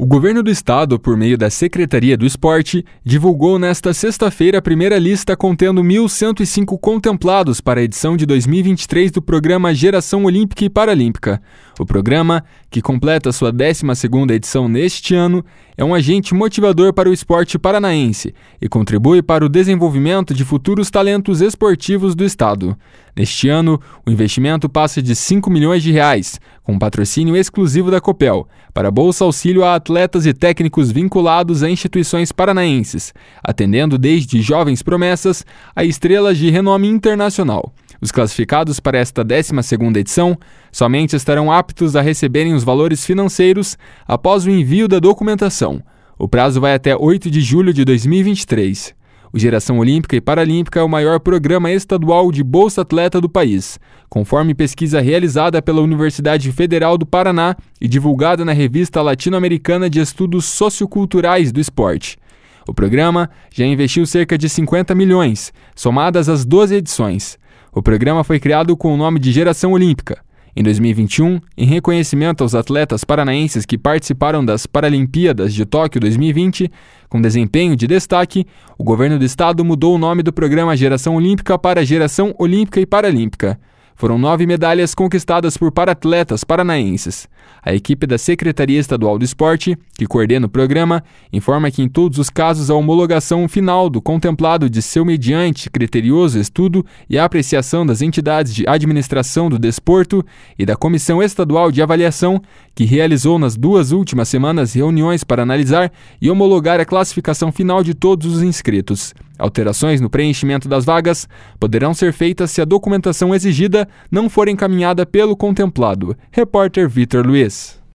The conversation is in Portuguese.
O governo do estado, por meio da Secretaria do Esporte, divulgou nesta sexta-feira a primeira lista contendo 1.105 contemplados para a edição de 2023 do programa Geração Olímpica e Paralímpica. O programa, que completa sua 12ª edição neste ano, é um agente motivador para o esporte paranaense e contribui para o desenvolvimento de futuros talentos esportivos do estado. Neste ano, o investimento passa de R$ 5 milhões, com patrocínio exclusivo da Copel, para bolsa auxílio a atletas e técnicos vinculados a instituições paranaenses, atendendo desde jovens promessas a estrelas de renome internacional. Os classificados para esta 12ª edição somente estarão aptos a receberem os valores financeiros após o envio da documentação. O prazo vai até 8 de julho de 2023. O Geração Olímpica e Paralímpica é o maior programa estadual de Bolsa Atleta do país, conforme pesquisa realizada pela Universidade Federal do Paraná e divulgada na Revista Latino-Americana de Estudos Socioculturais do Esporte. O programa já investiu cerca de 50 milhões, somadas as 12 edições. O programa foi criado com o nome de Geração Olímpica. Em 2021, em reconhecimento aos atletas paranaenses que participaram das Paralimpíadas de Tóquio 2020, com desempenho de destaque, o governo do estado mudou o nome do programa Geração Olímpica para Geração Olímpica e Paralímpica. Foram 9 medalhas conquistadas por paratletas paranaenses. A equipe da Secretaria Estadual do Esporte, que coordena o programa, informa que em todos os casos a homologação final do contemplado de seu mediante criterioso estudo e apreciação das entidades de administração do desporto e da Comissão Estadual de Avaliação, que realizou nas 2 últimas semanas reuniões para analisar e homologar a classificação final de todos os inscritos. Alterações no preenchimento das vagas poderão ser feitas se a documentação exigida não for encaminhada pelo contemplado. Repórter Vitor Luiz.